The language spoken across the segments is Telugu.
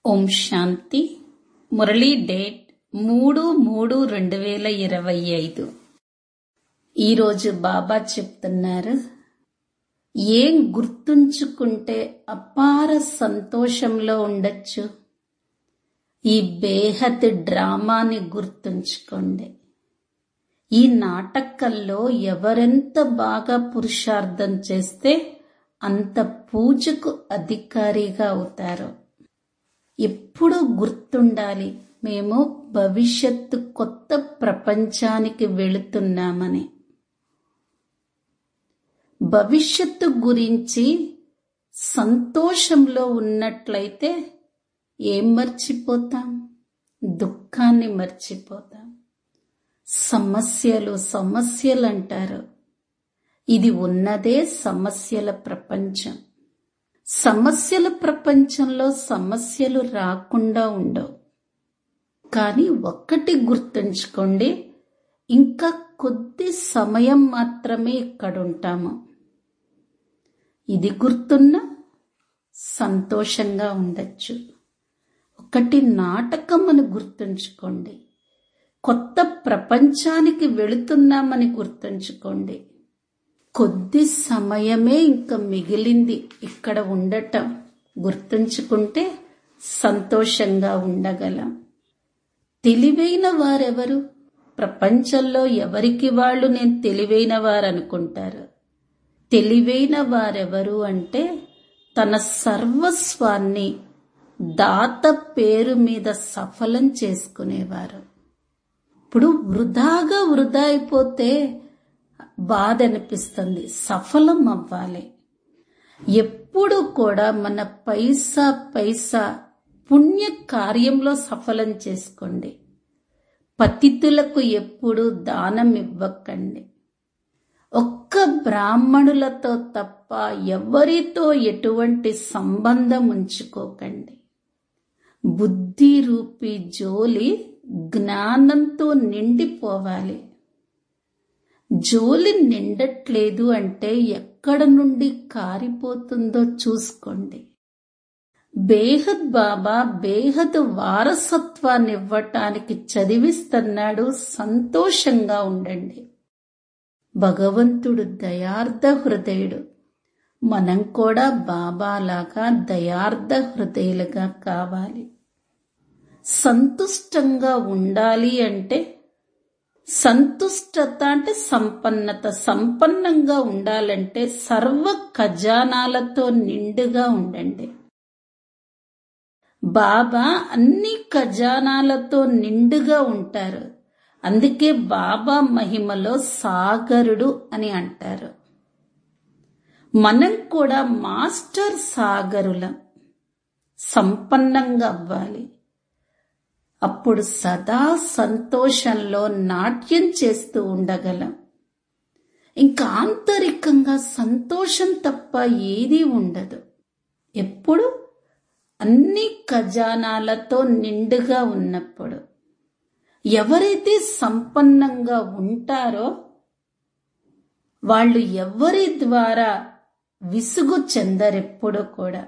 ఓం శాంతి. మురళీ డేట్ 3/3/2025. ఈరోజు బాబా చెప్తున్నారు, ఏం గుర్తుంచుకుంటే అపార సంతోషంలో ఉండొచ్చు. ఈ బేహద్ డ్రామాని గుర్తుంచుకోండి. ఈ నాటకంలో ఎవరెంత బాగా పురుషార్థం చేస్తే అంత పూజకు అధికారిగా అవుతారో. ఎప్పుడూ గుర్తుండాలి, మేము భవిష్యత్తు కొత్త ప్రపంచానికి వెళుతున్నామని. భవిష్యత్తు గురించి సంతోషంలో ఉన్నట్లయితే ఏం మర్చిపోతాం? దుఃఖాన్ని మర్చిపోతాం. సమస్యలు అంటారు. ఇది ఉన్నదే సమస్యల ప్రపంచం. సమస్యల ప్రపంచంలో సమస్యలు రాకుండా ఉండవు. కానీ ఒక్కటి గుర్తుంచుకోండి, ఇంకా కొద్ది సమయం మాత్రమే ఇక్కడుంటాము. ఇది గుర్తున్నా సంతోషంగా ఉండొచ్చు. ఒకటి నాటకం అని గుర్తుంచుకోండి. కొత్త ప్రపంచానికి వెళుతున్నామని గుర్తుంచుకోండి. కొద్ది సమయమే ఇంకా మిగిలింది ఇక్కడ ఉండటం. గుర్తుంచుకుంటే సంతోషంగా ఉండగలం. తెలివైన వారెవరు? ప్రపంచంలో ఎవరికి వాళ్ళు నేను తెలివైన వారు అనుకుంటారు. తెలివైన వారెవరు అంటే తన సర్వస్వాన్ని దాత పేరు మీద సఫలం చేసుకునేవారు. ఇప్పుడు వృధా అయిపోతే బాధ అనిపిస్తుంది. సఫలం అవ్వాలి. ఎప్పుడు కూడా మన పైసా పుణ్య కార్యంలో సఫలం చేసుకోండి. పతితులకు ఎప్పుడు దానం ఇవ్వకండి. ఒక్క బ్రాహ్మణులతో తప్ప ఎవరితో ఎటువంటి సంబంధం ఉంచుకోకండి. బుద్ధి రూపీ జోలి జ్ఞానంతో నిండిపోవాలి. జోలి నిండట్లేదు అంటే ఎక్కడ నుండి కారిపోతుందో చూసుకోండి. బేహద్ బాబా బేహద్ వారసత్వాన్ని ఇవ్వటానికి చదివిస్తున్నాడు. సంతోషంగా ఉండండి. భగవంతుడు దయార్థ హృదయుడు. మనం కూడా బాబాలాగా దయార్థ హృదయులుగా కావాలి. సంతుష్టంగా ఉండాలి అంటే సంతుష్టత అంటే సంపన్నత. సంపన్నంగా ఉండాలంటే సర్వ ఖజానాలతో నిండుగా ఉండండి. బాబా అన్ని ఖజానాలతో నిండుగా ఉంటారు. అందుకే బాబా మహిమలో సాగరుడు అని అంటారు. మనం కూడా మాస్టర్ సాగరులం. సంపన్నంగా అవ్వాలి. అప్పుడు సదా సంతోషంలో నాట్యం చేస్తూ ఉండగలం. ఇంకా ఆంతరికంగా సంతోషం తప్ప ఏదీ ఉండదు. ఎప్పుడు అన్ని ఖజానాలతో నిండుగా ఉన్నప్పుడు. ఎవరైతే సంపన్నంగా ఉంటారో వాళ్ళు ఎవరి ద్వారా విసుగు చెందరెప్పుడు కూడా.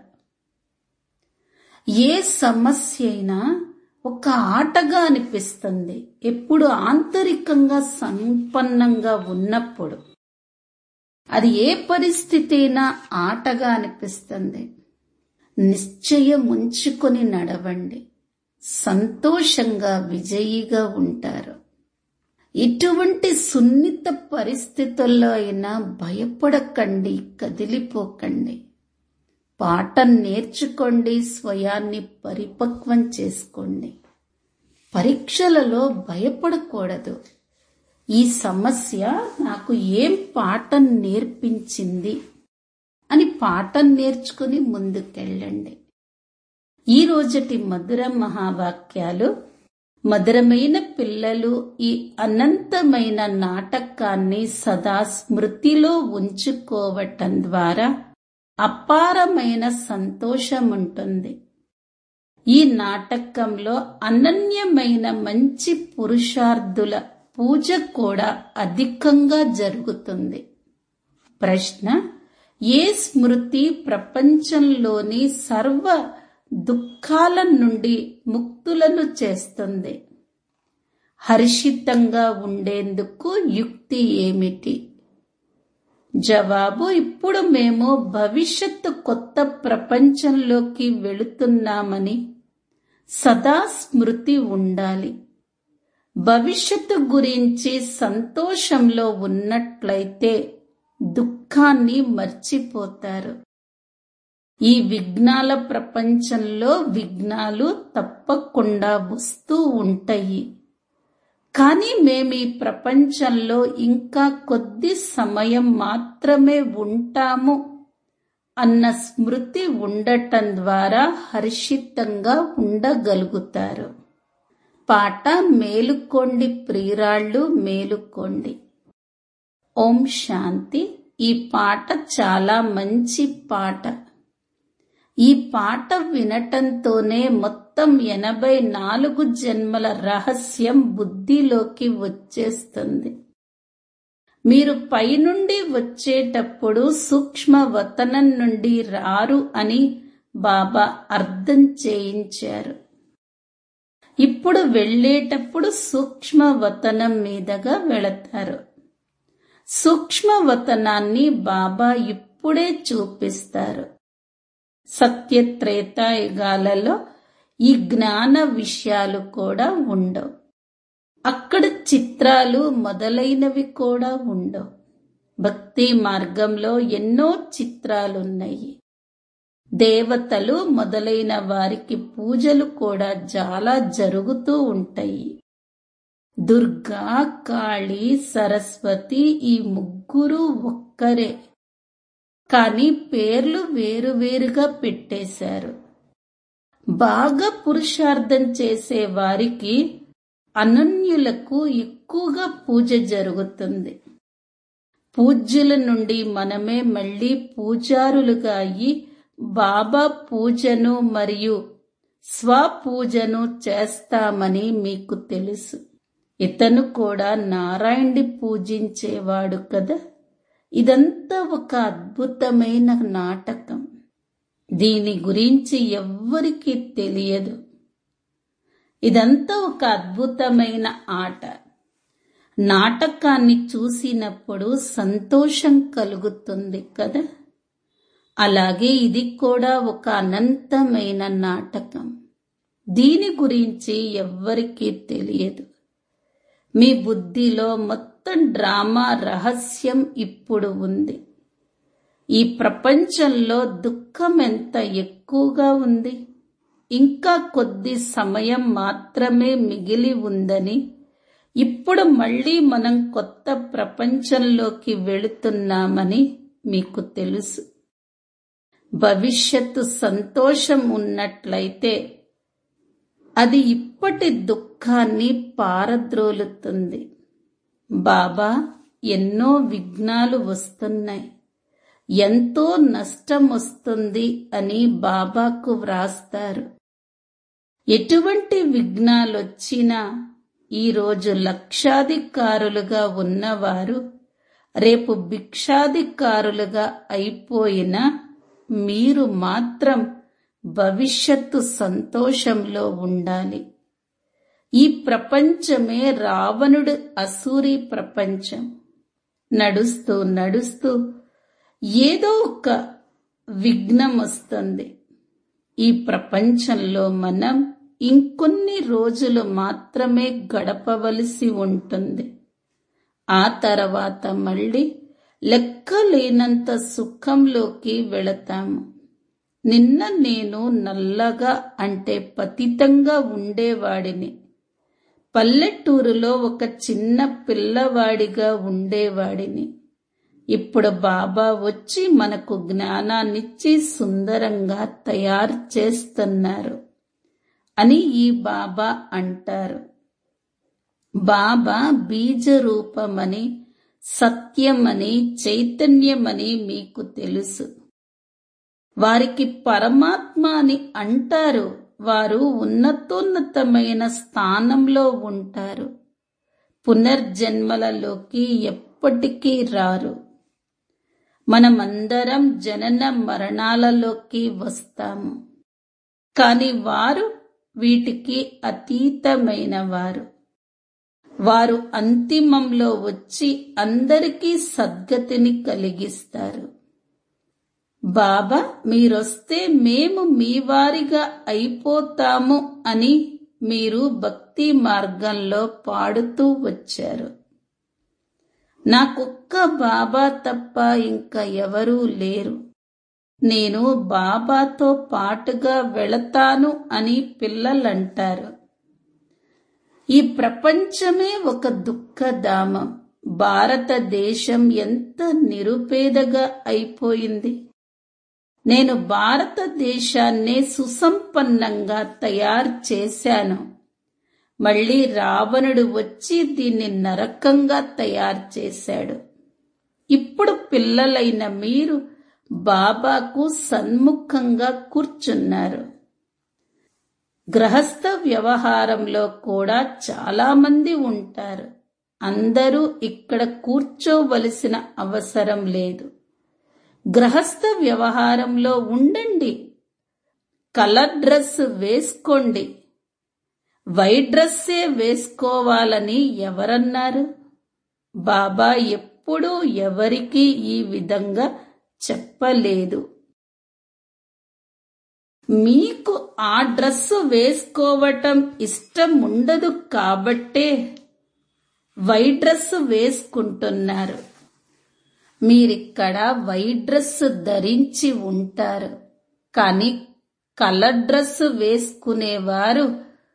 ఏ సమస్య అయినా ఒక ఆటగా అనిపిస్తుంది ఎప్పుడు ఆంతరికంగా సంపన్నంగా ఉన్నప్పుడు. అది ఏ పరిస్థితి అయినా ఆటగా అనిపిస్తుంది. నిశ్చయం ఉంచుకొని నడవండి. సంతోషంగా విజయిగా ఉంటారు. ఎటువంటి సున్నిత పరిస్థితుల్లో అయినా భయపడకండి, కదిలిపోకండి. పాఠం నేర్చుకోండి, స్వయాన్ని పరిపక్వం చేసుకోండి. పరీక్షలలో భయపడకూడదు. ఈ సమస్య నాకు ఏం పాఠం నేర్పించింది అని పాఠం నేర్చుకుని ముందుకెళ్ళండి. ఈ రోజటి మధుర మహావాక్యాలు. మధురమైన పిల్లలు, ఈ అనంతమైన నాటకాన్ని సదా స్మృతిలో ఉంచుకోవటం ద్వారా అపారమైన సంతోషం ఉంటుంది. ఈ నాటకంలో అనన్యమైన మంచి పురుషార్థుల పూజ కూడా అధికంగా జరుగుతుంది. ప్రశ్న: ఏ స్మృతి ప్రపంచంలోని సర్వ దుఃఖాల నుండి ముక్తులను చేస్తుంది. హర్షితంగా ఉండేందుకు యుక్తి ఏమిటి? జవాబు: ఇప్పుడు మేము భవిష్యత్తు కొత్త ప్రపంచంలోకి వెళుతున్నామని సదా స్మృతి ఉండాలి. భవిష్యత్తు గురించి సంతోషంలో ఉన్నట్లయితే దుఃఖాన్ని మర్చిపోతారు. ఈ విఘ్నాల ప్రపంచంలో విఘ్నాలు తప్పకుండా వస్తూ ఉంటాయి. కానీ మేము ఈ ప్రపంచంలో ఇంకా కొద్ది సమయం మాత్రమే ఉంటాము అన్న స్మృతి ఉండటం ద్వారా హర్షితంగా ఉండగలుగుతారు. పాట: మేలుకోండి ప్రియురాళ్ళు మేలుకోండి. ఓం శాంతి. ఈ పాట చాలా మంచి పాట. ఈ పాట వినటంతోనే మొత్తం 84 జన్మల రహస్యం బుద్ధిలోకి వచ్చేస్తుంది. మీరు పైనుండి వచ్చేటప్పుడు సూక్ష్మ వతనం నుండి రారు అని బాబా అర్థం చేయించారు. ఇప్పుడు వెళ్ళేటప్పుడు సూక్ష్మ వతనం మీదగా వెళతారు. సూక్ష్మ వతనాన్ని బాబా ఇప్పుడే చూపిస్తారు. సత్యత్రేతాయుగాలలో ఈ జ్ఞాన విషయాలు కూడా ఉండవు. అక్కడ చిత్రాలు మొదలైనవి కూడా ఉండవు. భక్తి మార్గంలో ఎన్నో చిత్రాలున్నాయి. దేవతలు మొదలైన వారికి పూజలు కూడా చాలా జరుగుతూ ఉంటాయి. దుర్గా, కాళీ, సరస్వతి ఈ ముగ్గురు ఒక్కరే, కానీ పేర్లు వేరువేరుగా పెట్టేశారు. బాగా పురుషార్థం చేసే వారికి, అనన్యులకు ఎక్కువగా పూజ జరుగుతుంది. పూజ్యుల నుండి మనమే మళ్ళీ పూజారులుగా అయ్యి బాబా పూజను మరియు స్వపూజను చేస్తామని మీకు తెలుసు. ఇతను కూడా నారాయణుడి పూజించేవాడు కదా. ఇదంతా ఒక అద్భుతమైన నాటకం. దీని గురించి ఎవ్వరికీ తెలియదు. ఇదంతా ఒక అద్భుతమైన ఆట. నాటకాన్ని చూసినప్పుడు సంతోషం కలుగుతుంది కదా. అలాగే ఇది కూడా ఒక అనంతమైన నాటకం. దీని గురించి ఎవ్వరికీ తెలియదు. మీ బుద్ధిలో మొత్తం డ్రామా రహస్యం ఇప్పుడు ఉంది. ఈ ప్రపంచంలో దుఃఖం ఎంత ఎక్కువగా ఉంది. ఇంకా కొద్ది సమయం మాత్రమే మిగిలి ఉందని, ఇప్పుడు మళ్ళీ మనం కొత్త ప్రపంచంలోకి వెళుతున్నామని మీకు తెలుసు. భవిష్యత్తు సంతోషం ఉన్నట్లయితే అది ఇప్పటి దుఃఖాన్ని పారద్రోలుతుంది. బాబా, ఎన్నో విఘ్నాలు వస్తున్నాయి, ఎంతో నష్టం వస్తుంది అని బాబాకు వ్రాస్తారు. ఎటువంటి విఘ్నాలొచ్చినా ఈరోజు లక్షాధికారులుగా ఉన్నవారు రేపు భిక్షాధికారులుగా అయిపోయినా మీరు మాత్రం భవిష్యత్తు సంతోషంలో ఉండాలి. ఈ ప్రపంచమే రావణుడు అసూరి ప్రపంచం. నడుస్తూ నడుస్తూ ఏదో ఒక విఘ్నం వస్తుంది. ఈ ప్రపంచంలో మనం ఇంకొన్ని రోజులు మాత్రమే గడపవలసి ఉంటుంది. ఆ తర్వాత మళ్ళీ లెక్కలేనంత సుఖంలోకి వెళతాము. నిన్న నేను నల్లగా అంటే పతితంగా ఉండేవాడిని. పల్లెటూరులో ఒక చిన్న పిల్లవాడిగా ఉండేవాడిని. ఇప్పుడు బాబా వచ్చి మనకు జ్ఞానాన్నిచ్చి సుందరంగా తయారు చేస్తున్నారు అని ఈ బాబా అంటారు. బాబా బీజరూపమని, సత్యమని, చైతన్యమని మీకు తెలుసు. వారికి పరమాత్మ అని అంటారు. వారు ఉన్నతోన్నతమైన స్థానంలో ఉంటారు. పునర్జన్మలలోకి ఎప్పటికీ రారు. మనమందరం జనన మరణాలలోకి వస్తాము. కాని వారు వీటికి అతీతమైన వారు. వారు అంతిమంలో వచ్చి అందరికీ సద్గతిని కలిగిస్తారు. బాబా, మీరొస్తే మేము మీ వారిగా అయిపోతాము అని మీరు భక్తి మార్గంలో పాడుతూ వచ్చారు. నాకొక్క బాబా తప్ప ఇంకా ఎవరూ లేరు. నేను బాబాతో పాటుగా వెళతాను అని పిల్లలంటారు. ఈ ప్రపంచమే ఒక దుఃఖధామం. భారతదేశం ఎంత నిరుపేదగా అయిపోయింది. నేను భారతదేశాన్నే సుసంపన్నంగా తయారు చేశాను. మళ్ళీ రావణుడు వచ్చి దీన్ని నరకంగా తయారు చేశాడు. ఇప్పుడు పిల్లలైన మీరు బాబాకు సన్ముఖంగా కూర్చున్నారు. గృహస్థ వ్యవహారంలో కూడా చాలా మంది ఉంటారు. అందరూ ఇక్కడ కూర్చోవలసిన అవసరం లేదు. గృహస్థ వ్యవహారంలో ఉండండి. కలర్ డ్రెస్ వేసుకోండి. వైట్ డ్రెస్సే వేసుకోవాలని ఎవరన్నారు? బాబా ఎప్పుడూ ఎవరికీ ఈ విధంగా చెప్పలేదు. మీకు ఆ డ్రెస్సు వేసుకోవటం ఇష్టం ఉండదు కాబట్టే వైట్ డ్రెస్సు వేసుకుంటున్నారు. మీరిక్కడ వైట్ డ్రెస్సు ధరించి ఉంటారు. కానీ కలర్ డ్రెస్సు వేసుకునేవారు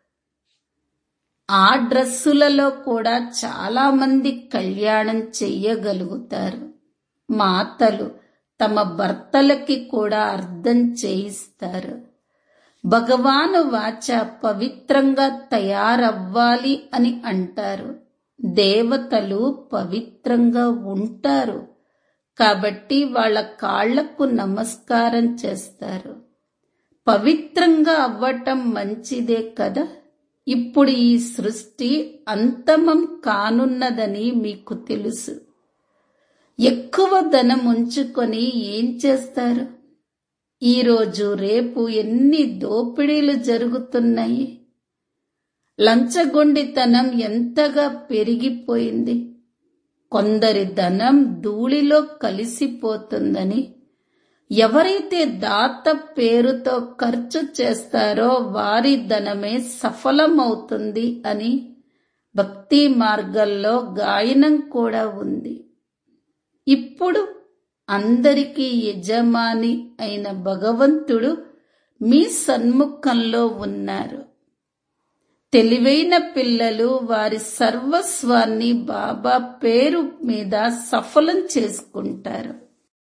ఆ డ్రెస్సులలో కూడా చాలా మంది కళ్యాణం చెయ్యగలుగుతారు. మాతలు తమ భర్తలకి కూడా అర్థం చేయిస్తారు. భగవాను వాచ పవిత్రంగా తయారవ్వాలి అని అంటారు. దేవతలు పవిత్రంగా ఉంటారు కాబట్టి వాళ్ళ కాళ్లకు నమస్కారం చేస్తారు. పవిత్రంగా అవ్వటం మంచిదే కదా. ఇప్పుడు ఈ సృష్టి అంతమం కానున్నదని మీకు తెలుసు. ఎక్కువ ధనం ఉంచుకొని ఏం చేస్తారు? ఈరోజు రేపు ఎన్ని దోపిడీలు జరుగుతున్నాయి. లంచగొండితనం ఎంతగా పెరిగిపోయింది. కొందరి ధనం ధూళిలో కలిసిపోతుందని, ఎవరైతే దాత పేరుతో ఖర్చు చేస్తారో వారి ధనమే సఫలమవుతుంది అని భక్తి మార్గంలో గాయనం కూడా ఉంది. ఇప్పుడు అందరికీ యజమాని అయిన భగవంతుడు మీ సన్ముఖంలో ఉన్నారు. తెలివైన పిల్లలు వారి సర్వస్వాన్ని బాబా పేరు మీద సఫలం చేసుకుంటారు.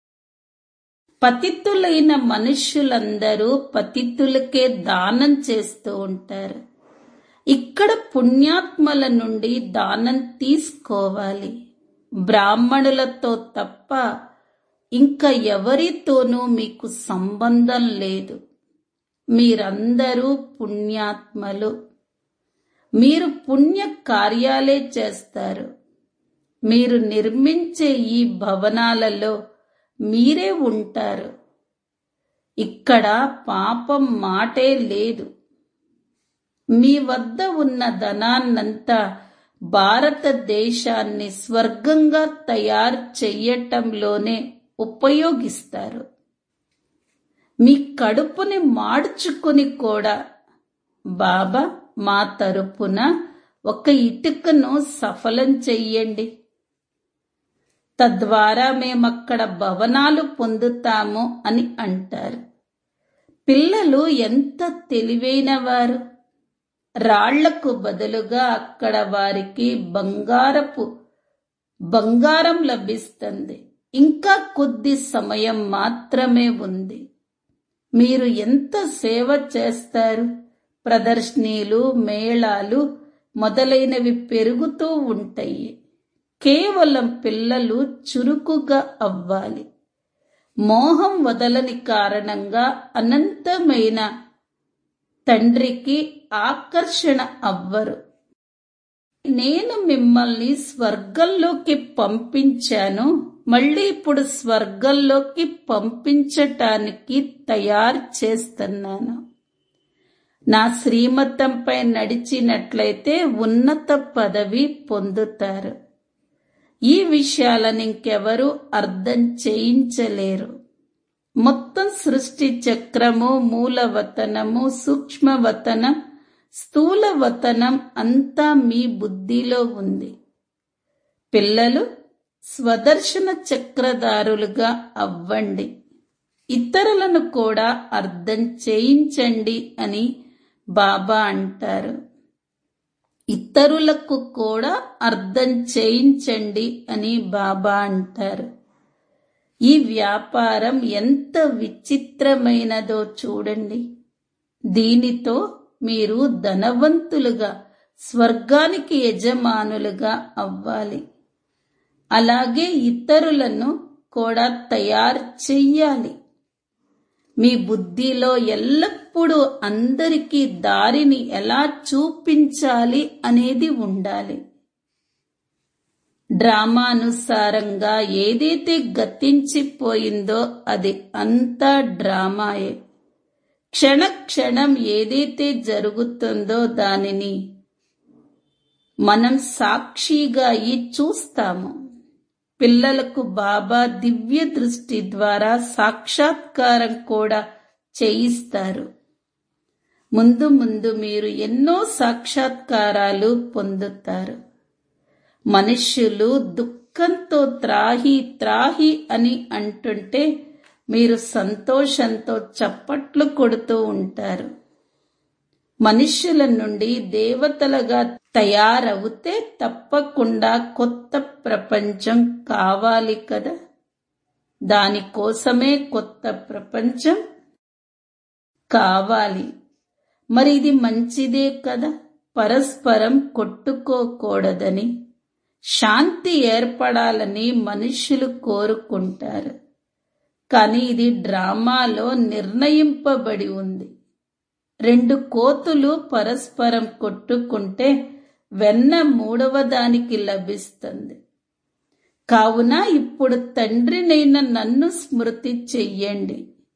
పతితులైన మనుష్యులందరూ పతితులకే దానం చేస్తూ ఉంటారు. ఇక్కడ పుణ్యాత్మల నుండి దానం తీసుకోవాలి. బ్రాహ్మణులతో తప్ప ఇంకా ఎవరితోనూ మీకు సంబంధం లేదు. మీరందరూ పుణ్యాత్మలు. మీరు పుణ్య కార్యాలే చేస్తారు. మీరు నిర్మించే ఈ భవనాలలో మీరే ఉంటారు. ఇక్కడ పాపం మాటే లేదు. మీ వద్ద ఉన్న ధనాన్నంతా భారతదేశాన్ని స్వర్గంగా తయారు చెయ్యటంలోనే ఉపయోగిస్తారు. మీ కడుపుని మార్చుకుని కూడా బాబా, మా తరపున ఒక ఇటుకను సఫలం చెయ్యండి, తద్వారా మేమక్కడ భవనాలు పొందుతాము అని అంటారు. పిల్లలు ఎంత తెలివైన వారు. రాళ్లకు బదులుగా అక్కడ వారికి బంగారం లభిస్తుంది. ఇంకా కొద్ది సమయం మాత్రమే ఉంది. మీరు ఎంత సేవ చేస్తారు. ప్రదర్శనీలు, మేళాలు మొదలైనవి పెరుగుతూ ఉంటాయి. కేవలం పిల్లలు చురుకుగా అవ్వాలి. మోహం వదలని కారణంగా అనంతమైన తండ్రికి ఆకర్షణ అవ్వరు. నేను మిమ్మల్ని స్వర్గంలోకి పంపించాను, మళ్ళీ ఇప్పుడు స్వర్గంలోకి పంపించటానికి తయారు చేస్తున్నాను. నా శ్రీమతంపై నడిచినట్లయితే ఉన్నత పదవి పొందుతారు. ఈ విషయాలను ఇంకెవరూ అర్థం చేయించలేరు. మొత్తం సృష్టి చక్రము, మూలవతనము, సూక్ష్మవతనం, స్థూలవతనం అంతా మీ బుద్ధిలో ఉంది. పిల్లలు స్వదర్శన చక్రధారులుగా అవ్వండి. ఇతరులను కూడా అర్థం చేయించండి అని బాబా అంటారు. ఇతరులకు కూడా అర్థం చేయించండి అని బాబా అంటారు. ఈ వ్యాపారం ఎంత విచిత్రమైనదో చూడండి. దీనితో మీరు ధనవంతులుగా, స్వర్గానికి యజమానులుగా అవ్వాలి. అలాగే ఇతరులను కూడా తయారు చెయ్యాలి. మీ బుద్ధిలో ఎల్లప్పుడూ అందరికీ దారిని ఎలా చూపించాలి అనేది ఉండాలి. డ్రామానుసారంగా ఏదైతే గతించిపోయిందో అది అంతా డ్రామాయే. క్షణక్షణం ఏదైతే జరుగుతుందో దానిని మనం సాక్షిగా చూస్తాము. పిల్లలకు బాబా దివ్య దృష్టి ద్వారా సాక్షాత్కారం కూడా చేయిస్తారు. ముందు ముందు మీరు ఎన్నో సాక్షాత్కారాలు పొందుతారు. మనుష్యులు దుఃఖంతో త్రాహి త్రాహి అని అంటుంటే మీరు సంతోషంతో చప్పట్లు కొడుతూ ఉంటారు. మనుష్యుల నుండి దేవతలుగా తయారవుతే తప్పకుండా కొత్త ప్రపంచం కావాలి కదా. దానికోసమే కొత్త ప్రపంచం కావాలి. మరి ఇది మంచిదే కదా. పరస్పరం కొట్టుకోకూడదని, శాంతి ఏర్పడాలని మనుష్యులు కోరుకుంటారు. కానీ ఇది డ్రామాలో నిర్ణయింపబడి ఉంది. 2 కోతులు పరస్పరం కొట్టుకుంటే వెన్న 3వ దానికి లభిస్తుంది. కావున ఇప్పుడు తండ్రినైన నన్ను స్మృతి చెయ్యండి.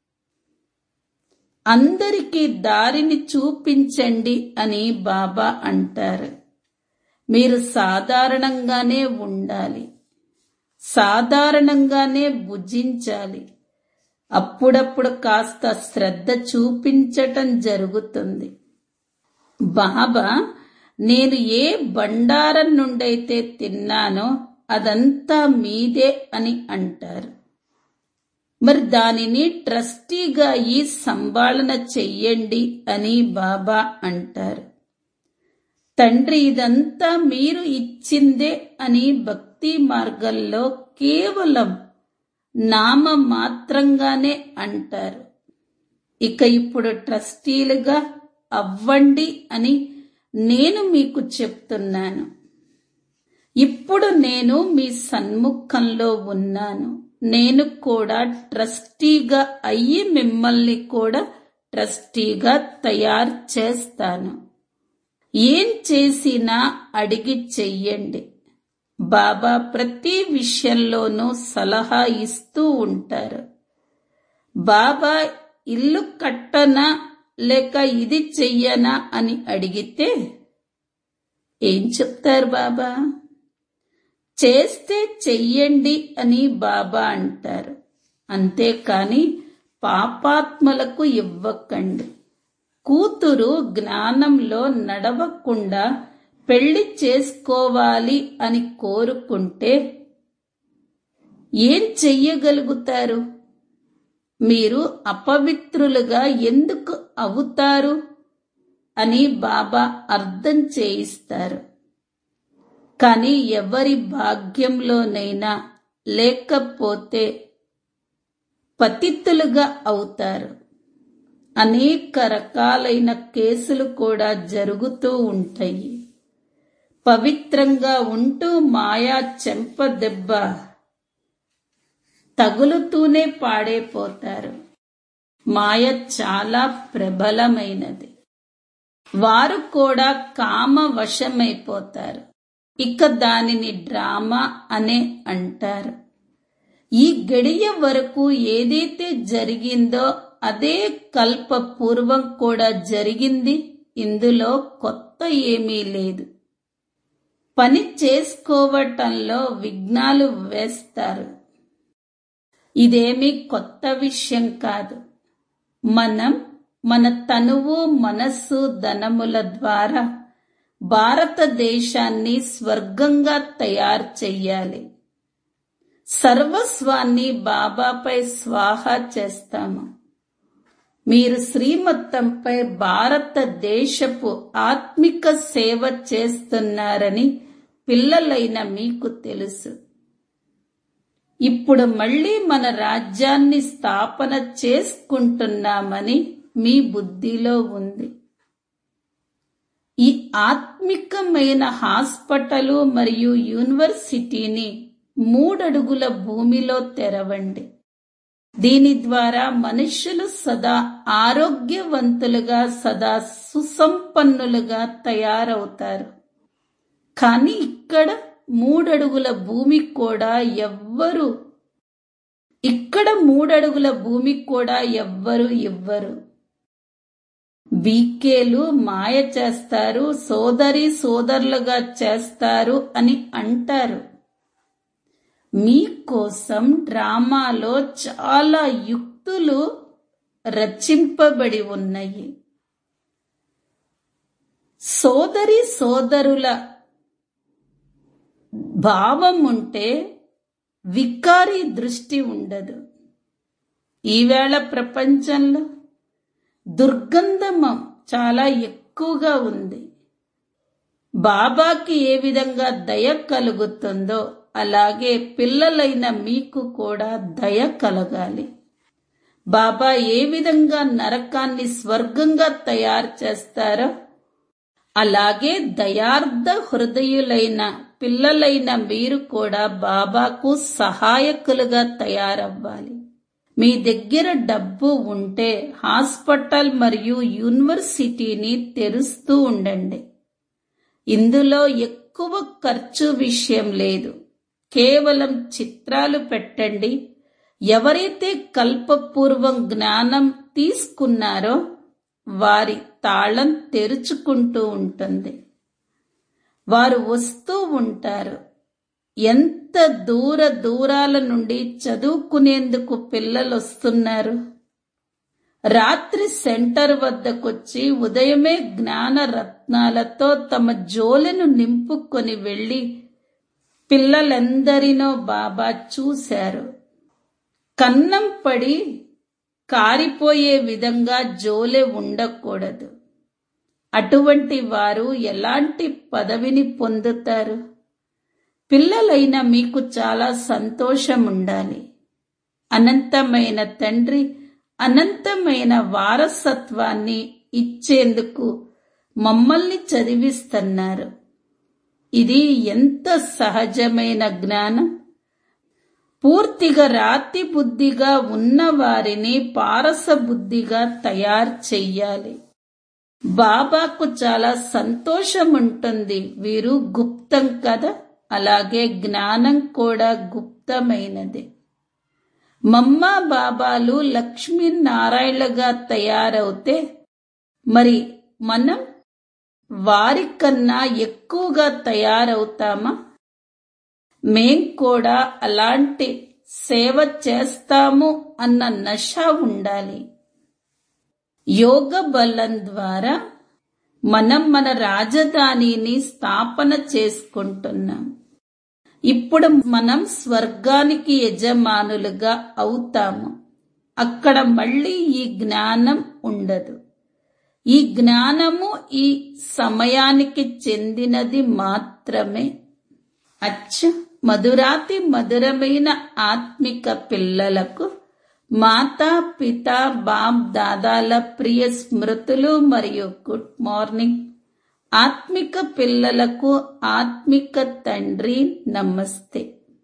అందరికీ దారిని చూపించండి అని బాబా అంటారు. మీరు సాధారణంగానే ఉండాలి, సాధారణంగానే భుజించాలి. అప్పుడప్పుడు కాస్త శ్రద్ధ చూపించటం జరుగుతుంది. బాబా నేను ఏ బండారం నుండైతే తిన్నానో అదంతా మీదే అని అంటారు. మరి దానిని ట్రస్టీగా సంభాళన చెయ్యండి అని బాబా అంటారు. తండ్రి ఇదంతా మీరు ఇచ్చిందే అని భక్తి మార్గంలో కేవలం నామ మాత్రంగానే అంటారు. ఇక ఇప్పుడు ట్రస్టీలుగా అవ్వండి అని నేను మీకు చెప్తున్నాను. ఇప్పుడు నేను మీ సన్ముఖంలో ఉన్నాను. నేను కూడా ట్రస్టీగా అయ్యి మిమ్మల్ని కూడా ట్రస్టీగా తయారు చేస్తాను. ఏం చేసినా అడిగి చెయ్యండి. బాబా ప్రతి విషయంలోనూ సలహా ఇస్తూ ఉంటారు. బాబా ఇల్లు కట్టనా లేక ఇది చెయ్యనా అని అడిగితే ఏం చెప్తారు బాబా? చేస్తే చెయ్యండి అని బాబా అంటారు. అంతేకాని పాపాత్మలకు ఇవ్వకండి. కూతురు జ్ఞానంలో నడవకుండా పెళ్లి చేసుకోవాలి అని కోరుకుంటే ఏం చెయ్యగలుగుతారు? మీరు అపవిత్రులుగా ఎందుకు అవుతారు అని బాబా అర్థం చేయిస్తారు. కానీ ఎవరి భాగ్యంలోనైనా లేకపోతే పతితులుగా అవుతారు. అనేక రకాలైన కేసులు కూడా జరుగుతూ ఉంటాయి. పవిత్రంగా ఉంటూ మాయా చెంప దెబ్బ తగులుతూనే పాడైపోతారు. మాయ చాలా ప్రబలమైనది. వారు కూడా కామ వశమైపోతారు. ఇక దానిని డ్రామా అనే అంటారు. ఈ గడియ వరకు ఏదైతే జరిగిందో అదే కల్ప పూర్వం కూడా జరిగింది. ఇందులో కొత్త ఏమీ లేదు. పని చేసుకోవటంలో విఘ్నాలు వేస్తారు. ఇదేమీ కొత్త విషయం కాదు. మనం మన తనువు, మనస్సు, ధనముల ద్వారా భారతదేశాన్ని స్వర్గంగా తయారు చెయ్యాలి. సర్వస్వాన్ని బాబాపై స్వాహా చేస్తాము. మీరు శ్రీమతంపై భారతదేశపు ఆత్మిక సేవ చేస్తున్నారని పిల్లలైన మీకు తెలుసు. ఇప్పుడు మళ్ళీ మన రాజ్యాన్ని స్థాపన చేసుకుంటున్నామని మీ బుద్ధిలో ఉంది. ఈ ఆత్మికమైన హాస్పిటల్ మరియు యూనివర్సిటీని 3 అడుగుల భూమిలో తెరవండి. దీని ద్వారా మనుష్యులు సదా ఆరోగ్యవంతులుగా, సదా సుసంపన్నులుగా తయారవుతారు. కానీ ఇక్కడ 3 అడుగుల భూమి కూడా ఎవ్వరు ఇవ్వరు. బీకేలు మాయ చేస్తారు, సోదరి సోదరులుగా చేస్తారు అని అంటారు. మీకోసం డ్రామాలో చాలా యుక్తులు రచింపబడి ఉన్నాయి. సోదరి సోదరుల భావం ఉంటే వికారి దృష్టి ఉండదు. ఈవేళ ప్రపంచంలో దుర్గంధం చాలా ఎక్కువగా ఉంది. బాబాకి ఏ విధంగా దయ కలుగుతుందో అలాగే పిల్లలైన మీకు కూడా దయ కలగాలి. బాబా ఏ విధంగా నరకాన్ని స్వర్గంగా తయారు చేస్తారో అలాగే దయార్థ హృదయులైన పిల్లలైన మీరు కూడా బాబాకు సహాయకులుగా తయారవ్వాలి. మీ దగ్గర డబ్బు ఉంటే హాస్పిటల్ మరియు యూనివర్సిటీని తెరుస్తూ ఉండండి. ఇందులో ఎక్కువ ఖర్చు విషయం లేదు. కేవలం చిత్రాలు పెట్టండి. ఎవరైతే కల్పపూర్వం జ్ఞానం తీసుకున్నారో వారి తాళం తెరుచుకుంటూ ఉంటుంది. వారు వస్తూ ఉంటారు. ఎంత దూరాల నుండి చదువుకునేందుకు పిల్లలు వస్తున్నారు. రాత్రి సెంటర్ వద్దకొచ్చి ఉదయమే జ్ఞాన రత్నాలతో తమ జోలెను నింపుకొని వెళ్లి పిల్లలెందరినో బాబా చూశారు. కన్నం పడి కారిపోయే విధంగా జోలె ఉండకూడదు. అటువంటి వారు ఎలాంటి పదవిని పొందుతారు? పిల్లలైన మీకు చాలా సంతోషం ఉండాలి. అనంతమైన తండ్రి అనంతమైన వారసత్వాన్ని ఇచ్చేందుకు మమ్మల్ని చదివిస్తున్నారు. ఇది ఎంత సహజమైన జ్ఞానం! పూర్తిగా రాతి బుద్ధిగా ఉన్న వారిని పారస బుద్ధిగా తయారు చెయ్యాలి. బాబాకు చాలా సంతోషం ఉంటుంది. వీరు గుప్తం కదా, అలాగే జ్ఞానం కూడా గుప్తమైనది. మమ్మా బాబాలు లక్ష్మీనారాయణగా తయారవుతే మరి మనం వారికన్నా ఎక్కువగా తయారవుతామా? మేం కూడా అలాంటి సేవ చేస్తాము అన్న నష ఉండాలి. యోగ బలం ద్వారా మనం మన రాజధానిని స్థాపన చేసుకుంటున్నాం. ఇప్పుడు మనం స్వర్గానికి యజమానులుగా అవుతాము. అక్కడ మళ్ళీ ఈ జ్ఞానం ఉండదు. ఈ జ్ఞానము ఈ సమయానికి చెందినది మాత్రమే. మధురాతి మధురమైన ఆత్మిక పిల్లలకు మాతా పిత బాప్ దాదాల ప్రియ స్మృతులు మరియు గుడ్ మార్నింగ్. ఆత్మిక పిల్లలకు ఆత్మిక తండ్రి నమస్తే.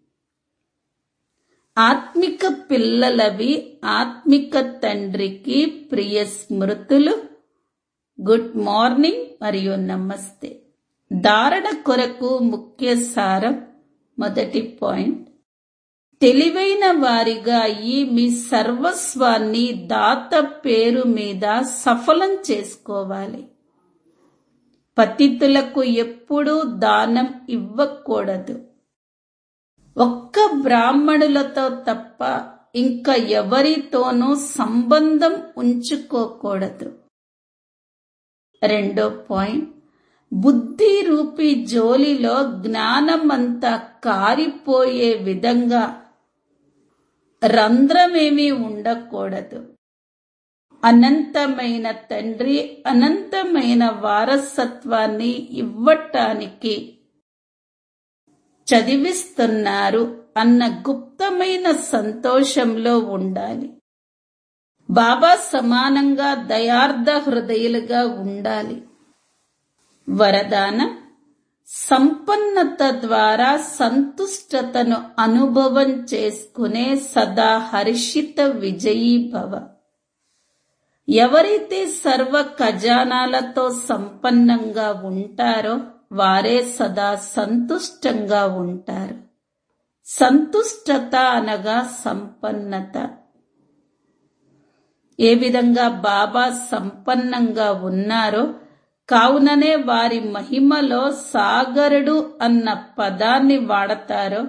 ఆత్మిక పిల్లలవి ఆత్మిక తండ్రికి ప్రియ స్మృతులు, గుడ్ మార్నింగ్ మరియు నమస్తే. ధారణ కొరకు ముఖ్య సారం. మొదటి పాయింట్, తెలివైన వారిగా ఈ మీ సర్వస్వాన్ని దాత పేరు మీద సఫలం చేసుకోవాలి. పతితులకు ఎప్పుడూ దానం ఇవ్వకూడదు. ఒక్క బ్రాహ్మణులతో తప్ప ఇంకా ఎవరితోనూ సంబంధం ఉంచుకోకూడదు. 2వ పాయింట్, బుద్ధి రూపీ జోలిలో జ్ఞానమంతా కారిపోయే విధంగా రంధ్రమేమీ ఉండకూడదు. అనంతమైన తండ్రి అనంతమైన వారసత్వాన్ని ఇవ్వటానికి చదివిస్తున్నారు అన్న గుప్తమైన సంతోషంలో ఉండాలి. బాబా సమానంగా దయార్థ హృదయులుగా ఉండాలి. వరదానం, సంపన్నత ద్వారా సంతుష్టతను అనుభవం చేసుకునే సదా హర్షిత విజయీ భవ. ఎవరైతే సర్వ ఖజానాలతో సంపన్నంగా ఉంటారో వారే సదా సంతుష్టంగా ఉంటారు. సంతుష్టత అనగా సంపన్నత. ఏ విధంగా బాబా సంపన్నంగా ఉన్నారో కావుననే వారి మహిమలో సాగరుడు అన్న పదాన్ని వాడతారో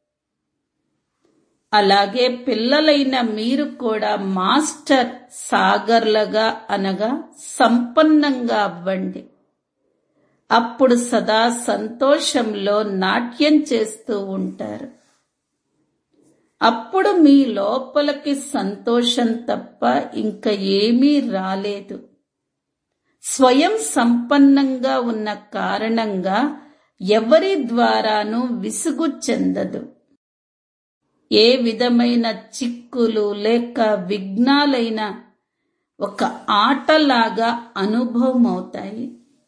అలాగే పిల్లలైన మీరు కూడా మాస్టర్ సాగర్లుగా అనగా సంపన్నంగా అవ్వండి. అప్పుడు సదా సంతోషంలో నాట్యం చేస్తూ ఉంటారు. అప్పుడు మీ లోపలికి సంతోషం తప్ప ఇంకా ఏమీ రాలేదు. స్వయం సంపన్నంగా ఉన్న కారణంగా ఎవరి ద్వారానూ విసుగు చెందదు. ఏ విధమైన చిక్కులు లేక విఘ్నాలైన ఒక ఆటలాగా అనుభవం అవుతాయి.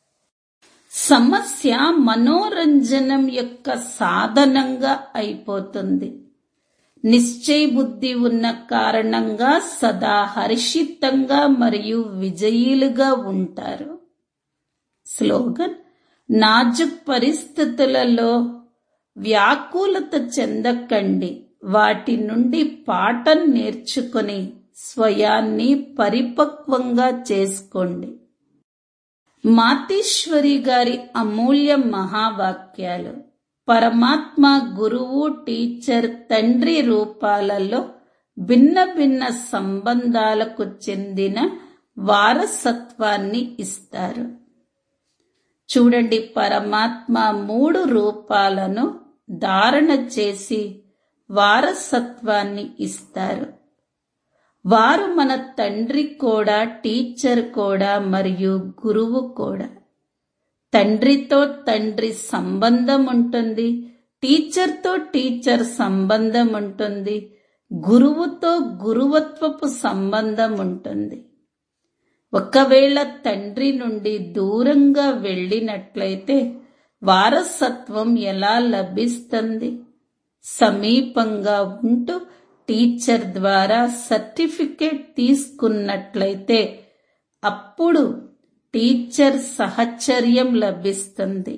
సమస్య మనోరంజనం యొక్క సాధనంగా అయిపోతుంది. నిశ్చయ బుద్ధి ఉన్న కారణంగా సదా హర్షితంగా మరియు విజయీలుగా ఉంటారు. స్లోగన్, నాజుక్ పరిస్థితులలో వ్యాకులత చెందకండి. వాటి నుండి పాఠం నేర్చుకుని స్వయాన్ని పరిపక్వంగా చేసుకోండి. మాతీశ్వరి గారి అమూల్య మహావాక్యాలు. పరమాత్మ గురువు టీచర్ తండ్రి రూపాలలో భిన్న భిన్న సంబంధాలకు చెందిన వారసత్వాన్ని ఇస్తారు. చూడండి, పరమాత్మ 3 రూపాలను ధారణ చేసి వారసత్వాన్ని ఇస్తారు. వారు మన తండ్రి కూడా, టీచర్ కూడా మరియు గురువు కూడా. తండ్రితో తండ్రి సంబంధం ఉంటుంది, టీచర్తో టీచర్ సంబంధం ఉంటుంది, గురువుతో గురువత్వపు సంబంధం ఉంటుంది. ఒకవేళ తండ్రి నుండి దూరంగా వెళ్ళినట్లయితే వారసత్వం ఎలా లభిస్తుంది? సమీపంగా ఉంటూ టీచర్ ద్వారా సర్టిఫికేట్ తీసుకున్నట్లయితే అప్పుడు టీచర్ సహచర్యం లభిస్తుంది.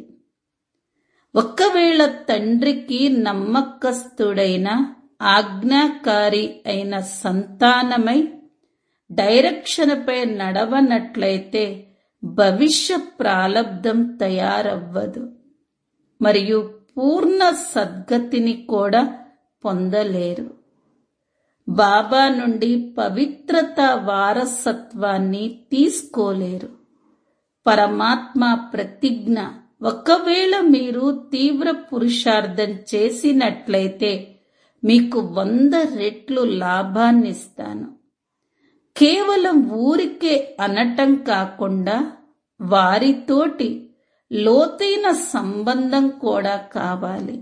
ఒకవేళ తండ్రికి నమ్మకస్తుడైన ఆజ్ఞాకారి అయిన సంతానమై డైరెక్షన్పై నడవనట్లయితే భవిష్య ప్రాలబ్ధం తయారవ్వదు మరియు పూర్ణ సద్గతిని కూడా పొందలేరు. బాబా నుండి పవిత్రత వారసత్వాన్ని తీసుకోలేరు. పరమాత్మ ప్రతిజ్ఞ, ఒకవేళ మీరు తీవ్ర పురుషార్థం చేసినట్లయితే మీకు 100 రెట్లు లాభాన్నిస్తాను. కేవలం ఊరికే అనటం కాకుండా వారితోటి లోతైన సంబంధం కూడా కావాలి.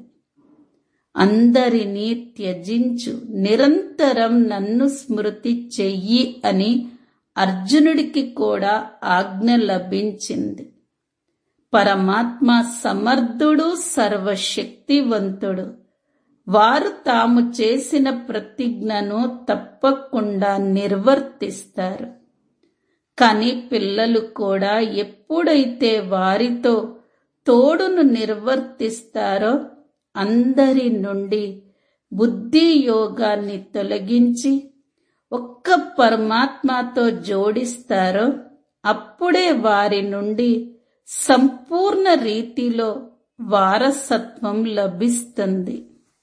అందరినీ త్యజించు, నిరంతరం నన్ను స్మృతి చెయ్యి అని అర్జునుడికి కూడా ఆజ్ఞ లభించింది. పరమాత్మ సమర్థుడు, సర్వశక్తివంతుడు. వారు తాము చేసిన ప్రతిజ్ఞను తప్పకుండా నిర్వర్తిస్తారు. కానీ పిల్లలు కూడా ఎప్పుడైతే వారితో తోడును నిర్వర్తిస్తారో అందరి నుండి బుద్ధి యోగాన్ని తొలగించి ఒక్క పరమాత్మతో జోడిస్తారో అప్పుడే వారి నుండి సంపూర్ణ రీతిలో వారసత్వం లభిస్తుంది.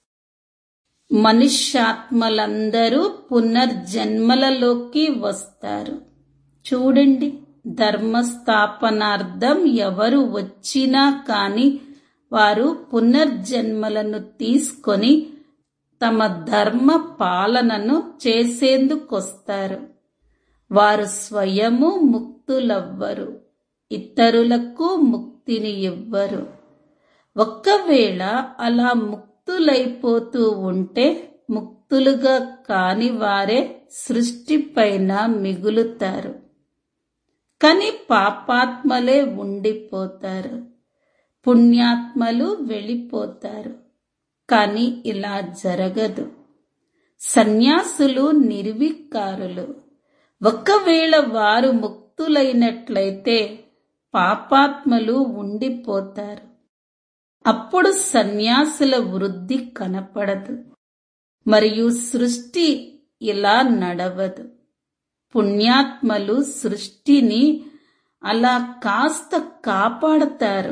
మనుష్యాత్మలందరూ పునర్జన్మలలోకి వస్తారు. చూడండి, ధర్మస్థాపనార్థం ఎవరు వచ్చినా కాని వారు పునర్జన్మలను తీసుకొని తమ ధర్మ పాలనను చేసేందుకొస్తారు. వారు స్వయము ముక్తులవ్వరు, ఇతరులకు ముక్తిని ఇవ్వరు. ఒక్కవేళ అలా ముక్తులైపోతూ ఉంటే ముక్తులుగా కాని వారే సృష్టిపైన మిగులుతారు. కాని పాపాత్మలే ఉండిపోతారు, పుణ్యాత్మలు వెళ్ళిపోతారు. కాని ఇలా జరగదు. సన్యాసులు నిర్వికారులు. ఒకవేళ వారు ముక్తులైనట్లయితే పాపాత్మలు ఉండిపోతారు. అప్పుడు సన్యాసుల వృద్ధి కనపడదు మరియు సృష్టి ఇలా నడవదు. పుణ్యాత్మలు సృష్టిని అలా కాస్త కాపాడతారు.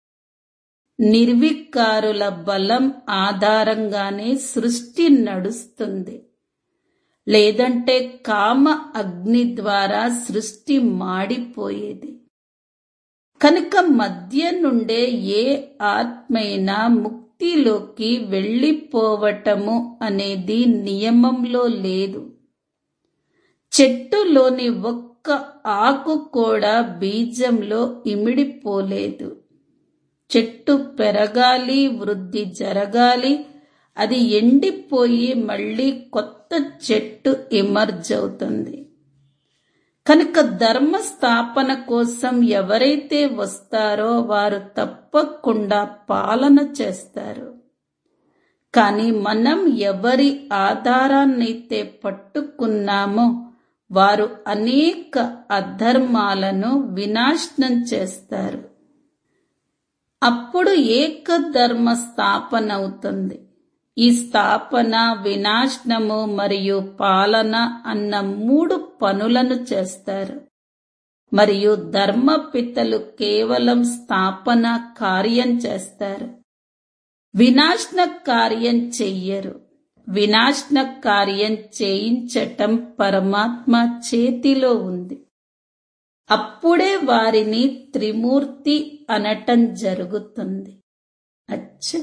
నిర్వికారుల బలం ఆధారంగానే సృష్టి నడుస్తుంది. లేదంటే కామ అగ్ని ద్వారా సృష్టి మాడిపోయేది. కనుక మధ్య నుండే ఏ ఆత్మైనా ముక్తిలోకి వెళ్ళిపోవటము అనేది నియమంలో లేదు. చెట్టులోని ఒక్క ఆకు కూడా బీజంలో ఇమిడిపోలేదు. చెట్టు పెరగాలి, వృద్ధి జరగాలి, అది ఎండిపోయి మళ్ళీ కొత్త చెట్టు ఎమర్జ్ అవుతుంది. కనుక ధర్మ స్థాపన కోసం ఎవరైతే వస్తారో వారు తప్పకుండా పాలన చేస్తారు. కానీ మనం ఎవరి ఆధారాన్నైతే పట్టుకున్నామో వారు అనేక అధర్మాలను వినాశనం చేస్తారు. అప్పుడు ఏకధర్మ స్థాపన అవుతుంది. ఈ స్థాపన, వినాశనము మరియు పాలన అన్న 3 పనులను చేస్తారు. మరియు ధర్మపితలు కేవలం స్థాపన కార్యం చేస్తారు, వినాశన కార్యం చెయ్యరు. వినాశన కార్యం చేయించటం పరమాత్మ చేతిలో ఉంది. అప్పుడే వారిని త్రిమూర్తి అనటం జరుగుతుంది. అచ్చా,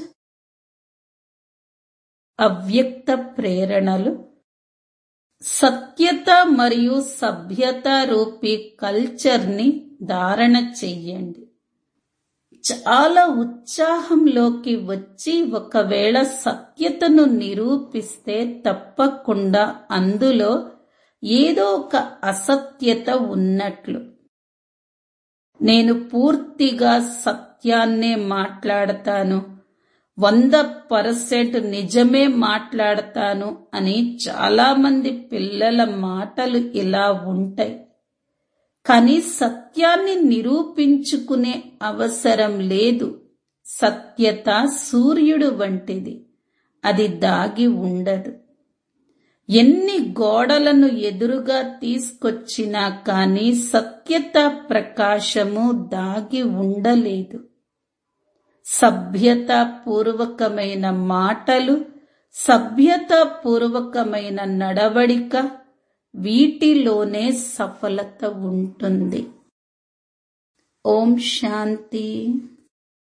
అవ్యక్త ప్రేరణలు. సత్యత మరియు సభ్యత రూపీ కల్చర్ని ధారణ చెయ్యండి. చాలా ఉత్సాహంలోకి వచ్చి ఒకవేళ సత్యతను నిరూపిస్తే తప్పకుండా అందులో ఏదో ఒక అసత్యత ఉన్నట్లు. నేను పూర్తిగా సత్యాన్నే మాట్లాడతాను, 100% నిజమే మాట్లాడతాను అని చాలా మంది పిల్లల మాటలు ఇలా ఉంటాయి. కానీ సత్యాన్ని నిరూపించుకునే అవసరం లేదు. సత్యత సూర్యుడు వంటిది, అది దాగి ఉండదు. ఎన్ని గోడలను ఎదురుగా తీసుకొచ్చినా కానీ సత్యత ప్రకాశము దాగి ఉండలేదు. సభ్యతాపూర్వకమైన మాటలు, సభ్యతాపూర్వకమైన నడవడిక, వీటిలోనే సఫలత ఉంటుంది. ఓం శాంతి.